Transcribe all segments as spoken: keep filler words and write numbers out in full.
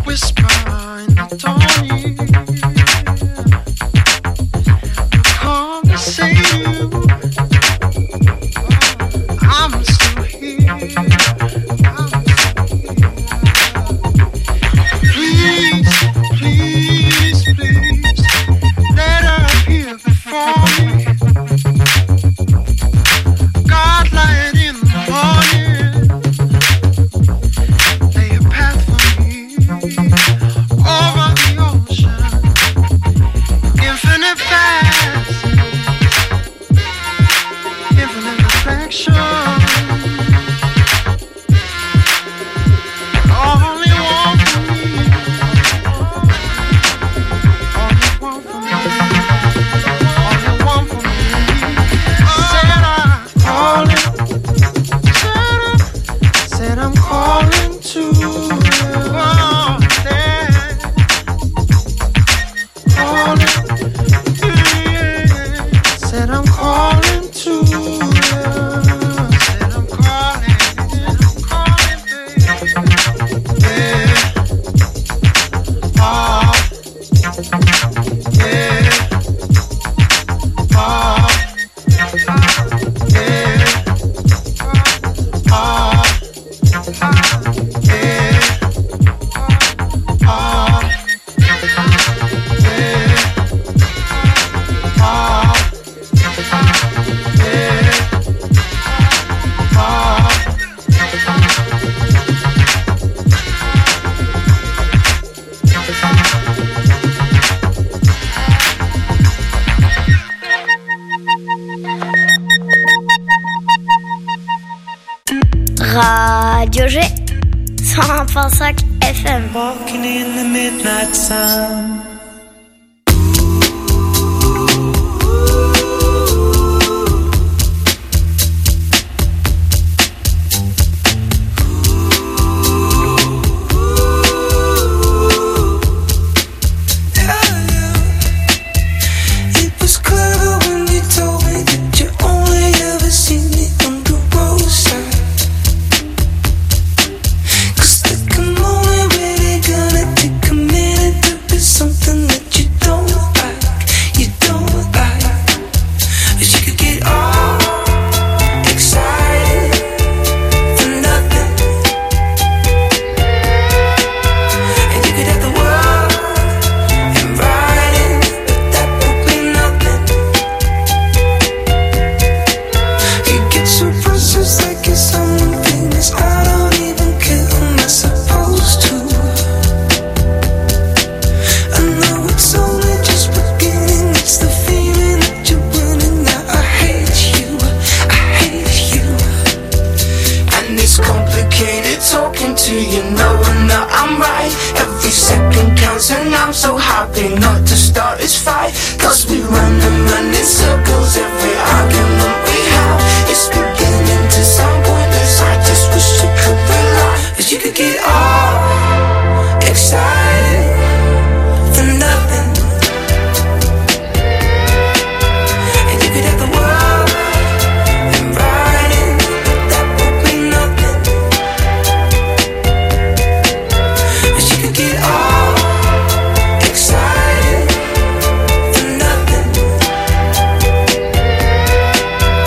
Radio G, cent un virgule cinq F M. Walking in the midnight sun.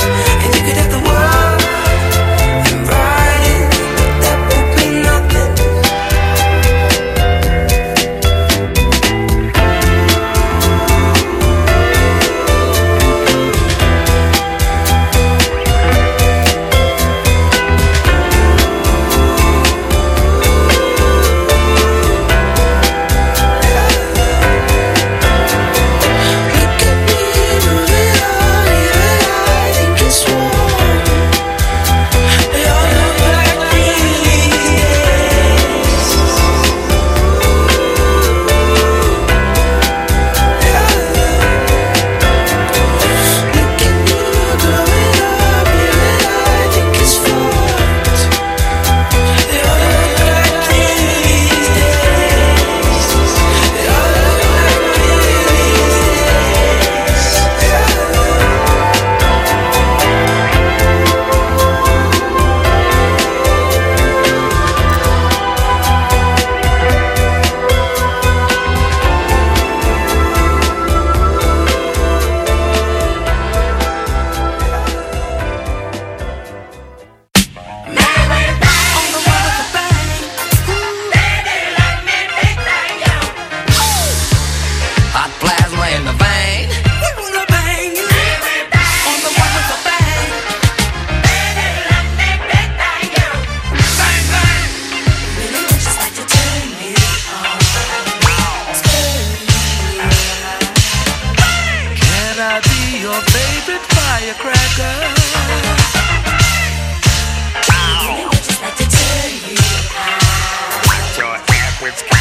Nothing.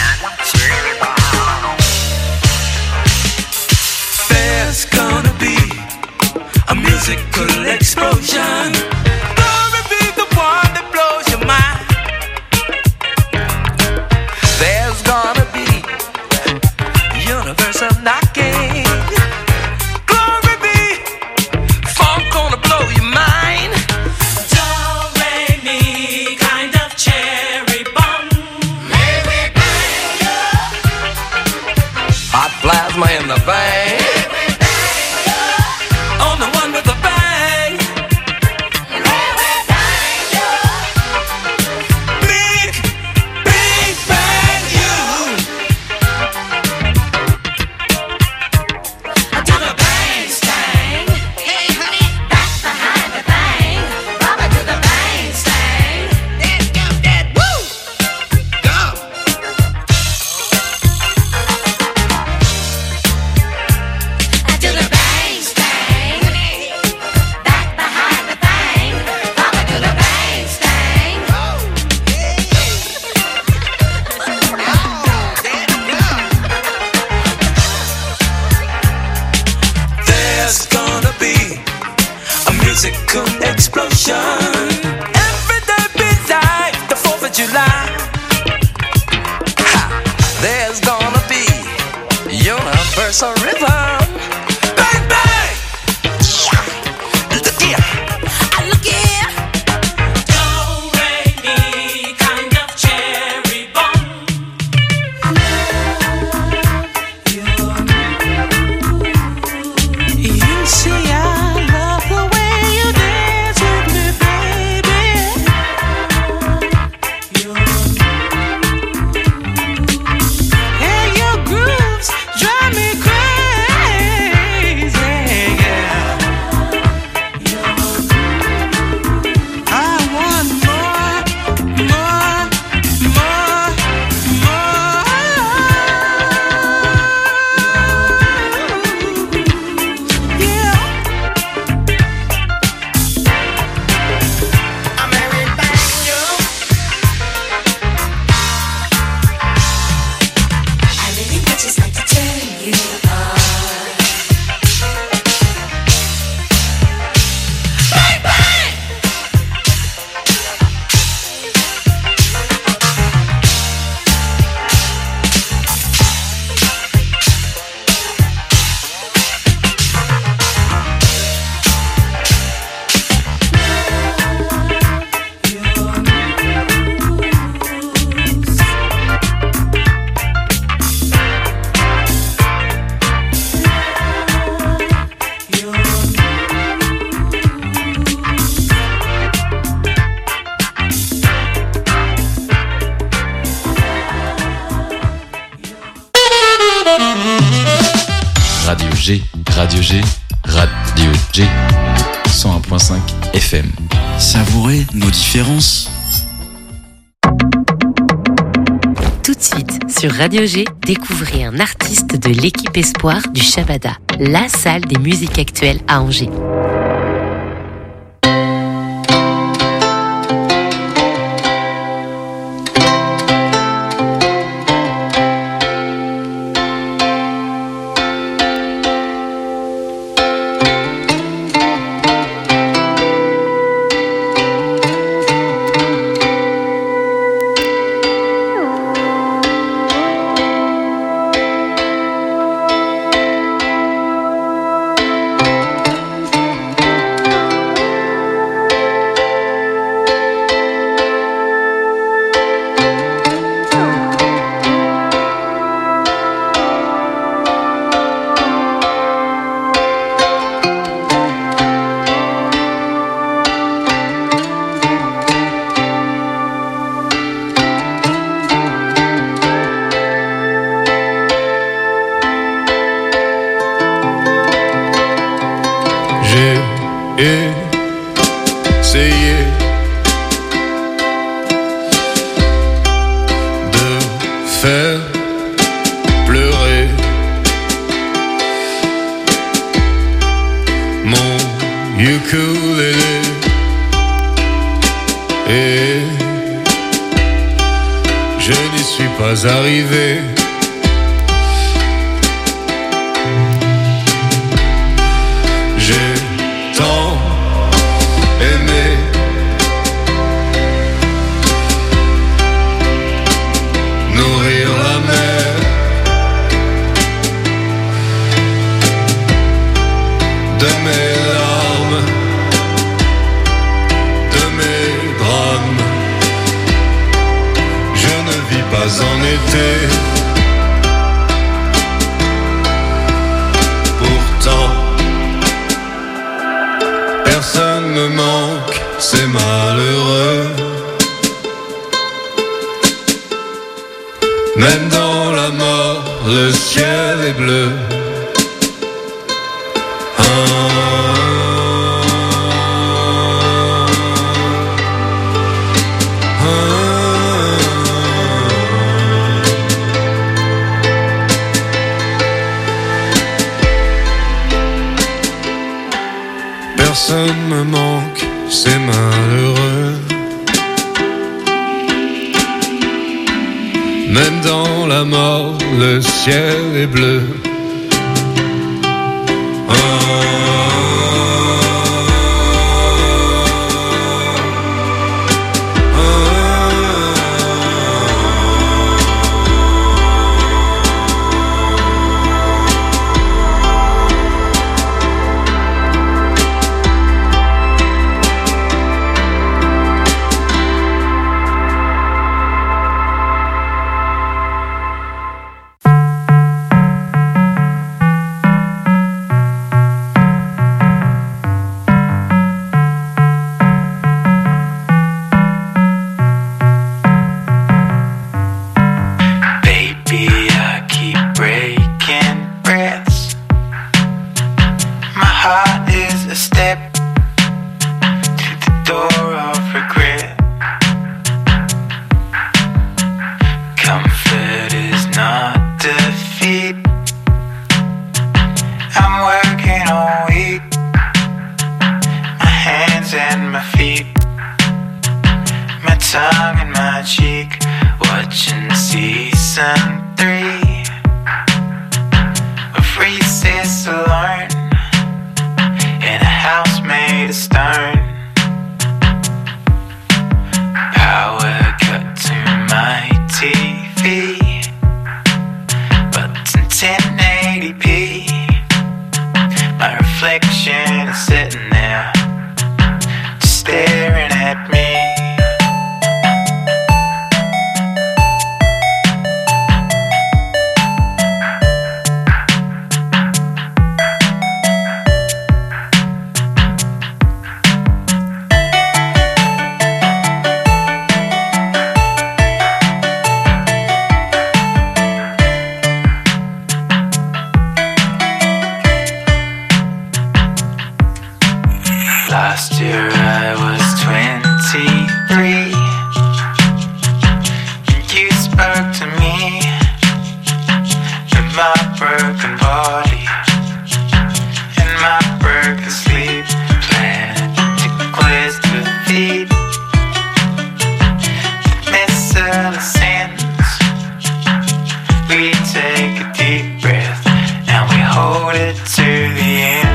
There's gonna be a musical explosion. Glory be the one that blows your mind. There's gonna be universal knocking. Glory be, funk gonna blow your mind. Do re mi, kind of cherry bomb. May we bang you. Hot plasma in the vein. On the one with the bang. Big, big bang you. Do the bang stang. Hey honey, back behind the bang. Mama do the bang stang. Let's go that woo. Go. I do the bang stang. Back behind the bang. Mama do the bang stang. There's gonna be a musical explosion. Every day be like the fourth of July. Ha! There's gonna be universal rhythm. Bang bang! Yeah! Look here! I look here! Do re mi, kind of cherry bomb. You see, I love the way you dance with me, baby. And your grooves drive me crazy, yeah. I want more, more, more, more. Yeah. I'm Mary Bang you. I really would just like to turn you on. Bang bang. Radio G, Radio G, Radio G, cent un point cinq F M. Savourer nos différences. Tout de suite, sur Radio G, découvrez un artiste de l'équipe Espoir du Shabada, la salle des musiques actuelles à Angers. Essayé de faire pleurer mon ukulélé et je n'y suis pas arrivé. J'ai tant aimé, nourrir la mer, de mes larmes, de mes drames. Je ne vis pas en été, pourtant personne me manque, c'est malheureux. Même dans la mort, le ciel est bleu. Ah, ah, personne me manque, c'est malheureux. Même dans la mort, le ciel est bleu. Ah, ah, Baby, I keep breaking breaths. My heart is a step to the door of regret. Comfort is not defeat. I'm working all week, my hands and my feet, my tongue and my cheek, watching season three of Recess Alone in a house made of stone. Power cut to my T V, but in ten eighty p, my reflection is sitting there, just staring at me. Last year I was twenty-three, and you spoke to me in my broken body, in my broken sleep, planning to quiz to feed the missing sins. We take a deep breath and we hold it to the end.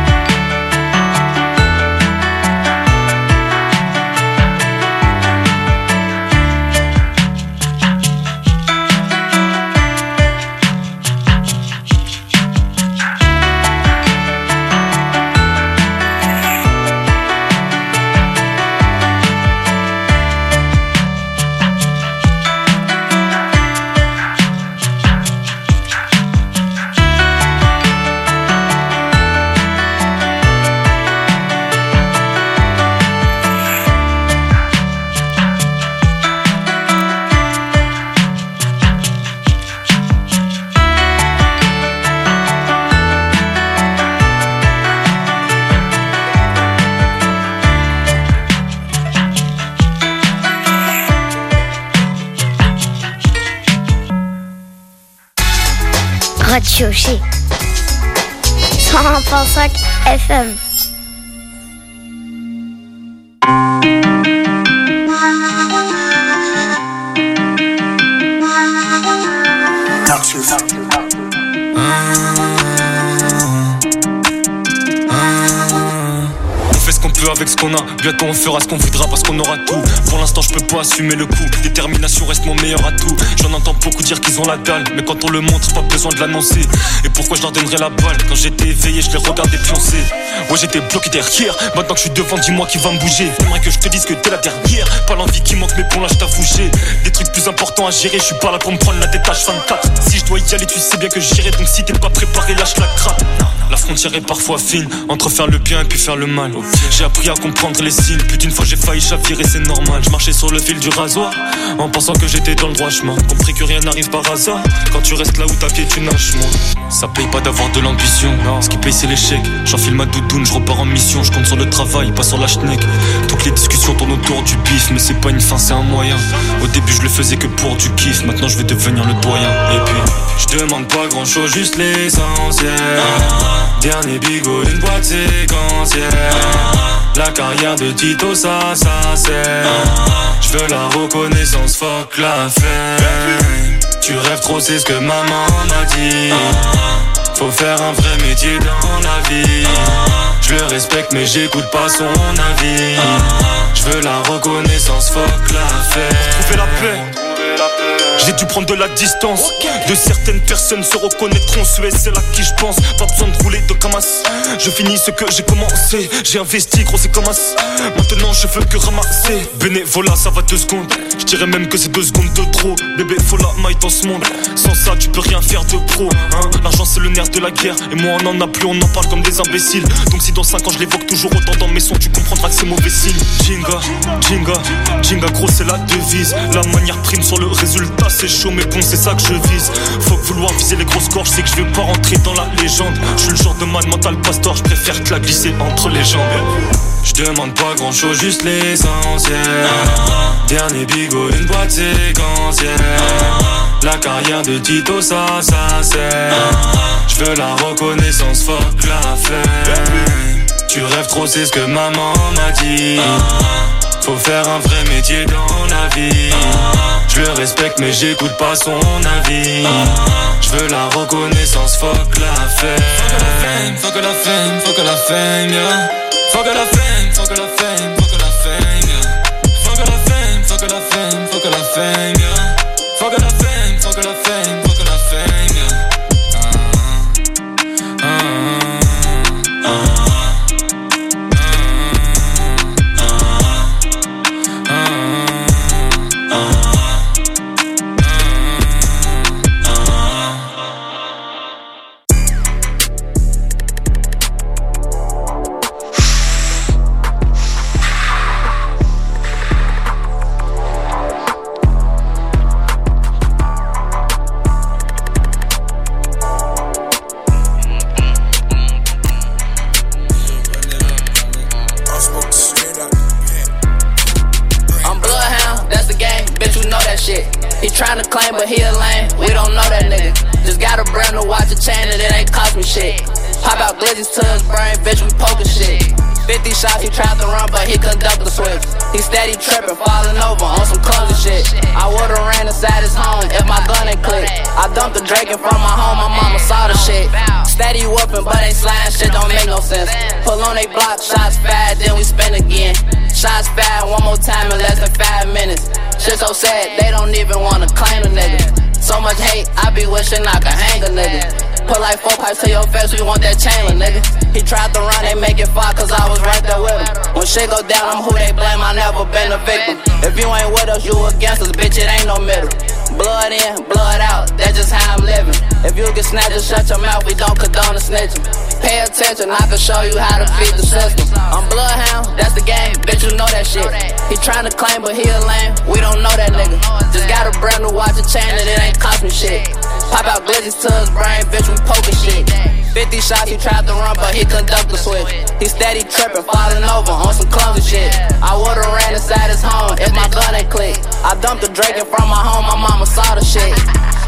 Radio G cent un virgule cinq F M. avec ce qu'on a. Bientôt on fera ce qu'on voudra parce qu'on aura tout. Pour l'instant je peux pas assumer le coup. Détermination reste mon meilleur atout. J'en entends beaucoup dire qu'ils ont la dalle, mais quand on le montre, pas besoin de l'annoncer. Et pourquoi je leur donnerais la balle? Quand j'étais éveillé, je les regardais pioncer. Ouais, j'étais bloqué derrière. Maintenant que je suis devant, dis-moi qui va me bouger. J'aimerais que je te dise que t'es la dernière. Pas l'envie qui manque, mais bon là je t'avoue j'ai des trucs plus importants à gérer. Je suis pas là pour me prendre la détache vingt-quatre. Si je dois y aller, tu sais bien que j'irai. Donc si t'es pas préparé, lâche la cratte. La frontière est parfois fine entre faire le bien et puis faire le mal. J'ai appris à comprendre les signes. Plus d'une fois j'ai failli chavirer, c'est normal. Je marchais sur le fil du rasoir en pensant que j'étais dans le droit chemin. Compris que rien n'arrive par hasard. Quand tu restes là où ta pied tu nages, moi. Ça paye pas d'avoir de l'ambition. Ce qui paye c'est l'échec. J'enfile ma doudoune, je repars en mission. Je compte sur le travail, pas sur la schneck. Toutes les discussions tournent autour du bif, mais c'est pas une fin, c'est un moyen. Au début je le faisais que pour du kiff. Maintenant je vais devenir le doyen. Et puis je demande pas grand chose, juste l'essentiel. Dernier bigot, une boîte séquentielle. La carrière de Tito, ça, ça c'est. Je veux la reconnaissance, fuck la fame. Tu rêves trop, c'est ce que maman m'a dit. Faut faire un vrai métier dans la vie. Je le respecte mais j'écoute pas son avis. Je veux la reconnaissance, fuck la fame. Trouver la paix. J'ai dû prendre de la distance. De certaines personnes se reconnaîtront. Ce est celle à qui je pense. Pas besoin de rouler de camas. Je finis ce que j'ai commencé. J'ai investi gros c'est comme as. Maintenant je veux que ramasser. Bénévolat ça va deux secondes. Je dirais même que c'est deux secondes de trop. Bébé faut la maille dans ce monde. Sans ça tu peux rien faire de pro hein. L'argent c'est le nerf de la guerre. Et moi on en a plus, on en parle comme des imbéciles. Donc si dans cinq ans je l'évoque toujours autant dans mes sons, tu comprendras que c'est mauvais signe. Jinga, Jinga, Jinga gros c'est la devise. La manière prime sur le résultat. C'est chaud mais bon c'est ça que je vise. Faut vouloir viser les grosses gorges. C'est que je vais pas rentrer dans la légende. Je suis le genre de man mental pastor. Je préfère te la glisser entre les jambes. Je demande pas grand chose, juste l'essentiel. Dernier bigot, une boîte séquentielle. La carrière de Tito, ça, ça c'est. Je veux la reconnaissance, fuck la fame. Tu rêves trop, c'est ce que maman m'a dit. Faut faire un vrai métier dans la vie. Je le respecte mais j'écoute pas son avis. Je veux la reconnaissance, fuck la fame. Fuck la fame, fuck la fame, yeah. Fuck la fame, fuck la fame, fuck la fame, yeah. Fuck la fame, fuck la fame, fuck la fame, yeah. Fuck la fame, fuck la fame, fuck la fame, yeah. Uh-huh. Uh-huh. Uh-huh. Tryna claim, but he a lame. We don't know that nigga. Just got a brand new watch, a chain, and it ain't cost me shit. Pop out glizzies to his brain, bitch, we poking shit. fifty shots, he tried to run, but he conduct the switch. He steady tripping, falling over on some clumsy shit. I would've ran inside his home if my gun ain't clicked. I dumped the Drake in front of my home, my mama saw the shit. Steady whooping, but ain't sliding, shit don't make no sense. Pull on they block, shots fired, then we spin again. Shots fired one more time in less than five minutes. Shit so sad, they don't even wanna claim a nigga. So much hate, I be wishing I could hang a nigga. Put like four pipes to your face, we want that chain, nigga. He tried to run, they make it far, cause I was right there with him. When shit go down, I'm who they blame, I never been a victim. If you ain't with us, you against us, bitch, it ain't no middle. Blood in, blood out, that's just how I'm living. If you get snatched, just shut your mouth, we don't condone the snitching. Pay attention, I can show you how to feed the system. I'm Bloodhound, that's the game, bitch, you know that shit. He tryna claim, but he a lame, we don't know that nigga. Just got a brand new watch, a chain, and it ain't cost me shit. Pop out glizzies to his brain, bitch, we poking shit. fifty shots, he tried to run, but he conduct the switch. He steady tripping, falling over on some clumsy shit. I would've ran inside his home if my gun ain't clicked. I dumped the Drake in front of my home, my mama saw the shit.